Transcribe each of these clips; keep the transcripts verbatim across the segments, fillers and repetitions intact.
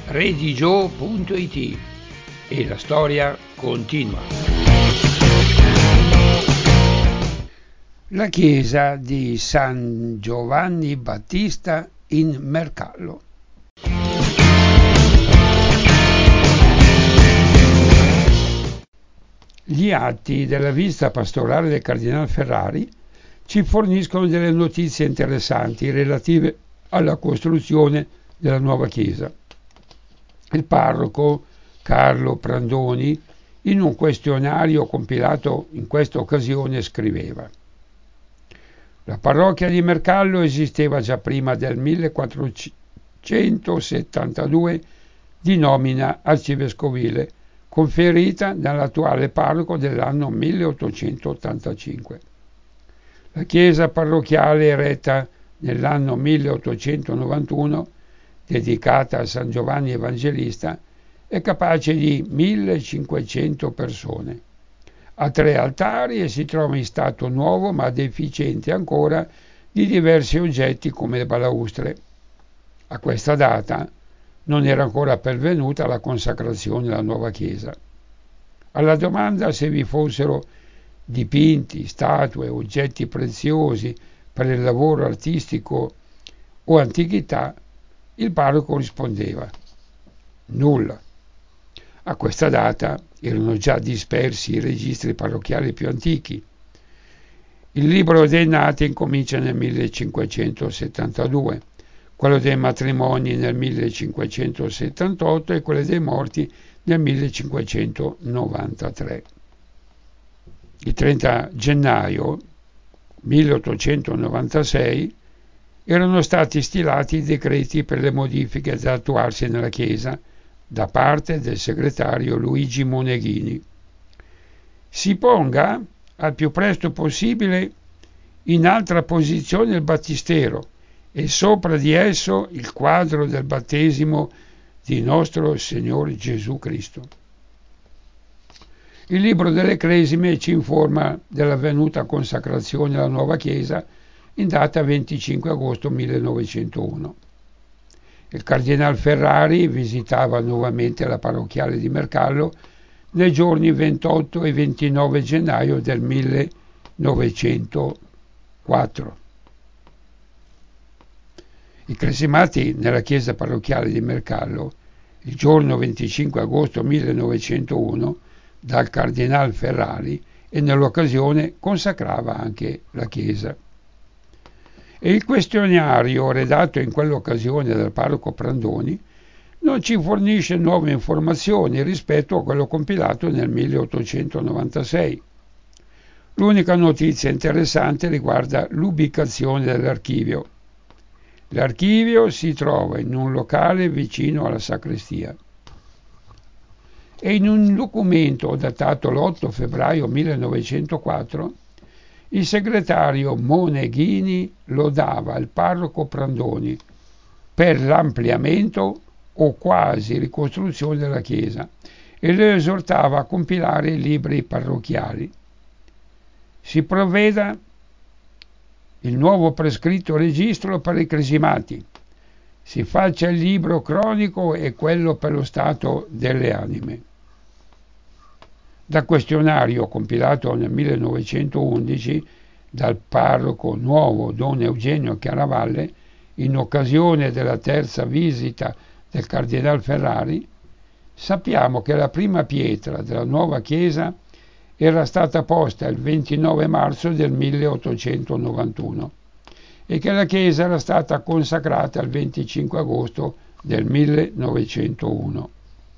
redigio punto it e la storia continua. La chiesa di San Giovanni Battista in Mercallo. Gli atti della visita pastorale del Cardinal Ferrari ci forniscono delle notizie interessanti relative alla costruzione della nuova chiesa. Il parroco Carlo Prandoni, in un questionario compilato in questa occasione, scriveva: la parrocchia di Mercallo esisteva già prima del millequattrocentosettantadue di nomina arcivescovile, conferita dall'attuale parroco dell'anno milleottocentottantacinque. La chiesa parrocchiale eretta nell'anno milleottocentonovantuno, dedicata a San Giovanni Evangelista, è capace di millecinquecento persone. Ha tre altari e si trova in stato nuovo ma deficiente ancora di diversi oggetti come le balaustre. A questa data non era ancora pervenuta la consacrazione della nuova chiesa. Alla domanda se vi fossero dipinti, statue, oggetti preziosi per il lavoro artistico o antichità, il parroco rispondeva: nulla. A questa data erano già dispersi i registri parrocchiali più antichi. Il libro dei nati incomincia nel millecinquecentosettantadue, quello dei matrimoni nel millecinquecentosettantotto e quello dei morti nel millecinquecentonovantatré. Il trenta gennaio milleottocentonovantasei erano stati stilati i decreti per le modifiche da attuarsi nella chiesa da parte del segretario Luigi Moneghini. Si ponga al più presto possibile in altra posizione il battistero e sopra di esso il quadro del battesimo di nostro Signore Gesù Cristo. Il libro delle Cresime ci informa dell'avvenuta consacrazione della nuova chiesa in data venticinque agosto millenovecentouno. Il Cardinal Ferrari visitava nuovamente la parrocchiale di Mercallo nei giorni ventotto e ventinove gennaio del millenovecentoquattro. I cresimati nella chiesa parrocchiale di Mercallo il giorno venticinque agosto millenovecentouno dal Cardinal Ferrari e nell'occasione consacrava anche la chiesa. E il questionario redatto in quell'occasione dal parroco Prandoni non ci fornisce nuove informazioni rispetto a quello compilato nel milleottocentonovantasei. L'unica notizia interessante riguarda l'ubicazione dell'archivio. L'archivio si trova in un locale vicino alla sacrestia. E in un documento datato l'otto febbraio millenovecentoquattro, il segretario Moneghini lodava il parroco Prandoni per l'ampliamento o quasi ricostruzione della chiesa e lo esortava a compilare i libri parrocchiali. Si provveda il nuovo prescritto registro per i cresimati, si faccia il libro cronico e quello per lo stato delle anime. Da questionario compilato nel millenovecentoundici dal parroco nuovo Don Eugenio Chiaravalle in occasione della terza visita del Cardinal Ferrari, sappiamo che la prima pietra della nuova chiesa era stata posta il ventinove marzo del milleottocentonovantuno e che la chiesa era stata consacrata il venticinque agosto del millenovecentouno.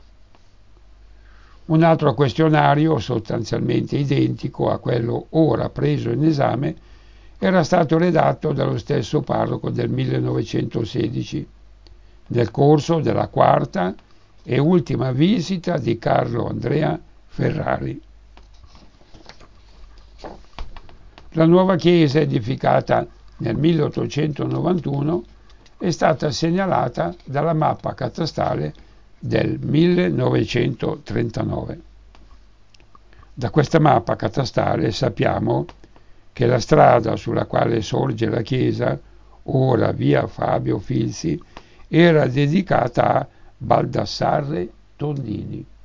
Un altro questionario, sostanzialmente identico a quello ora preso in esame, era stato redatto dallo stesso parroco del millenovecentosedici, nel corso della quarta e ultima visita di Carlo Andrea Ferrari. La nuova chiesa, edificata nel milleottocentonovantuno, è stata segnalata dalla mappa catastale del millenovecentotrentanove. Da questa mappa catastale sappiamo che la strada sulla quale sorge la chiesa, ora via Fabio Filzi, era dedicata Baldassarre Tondini.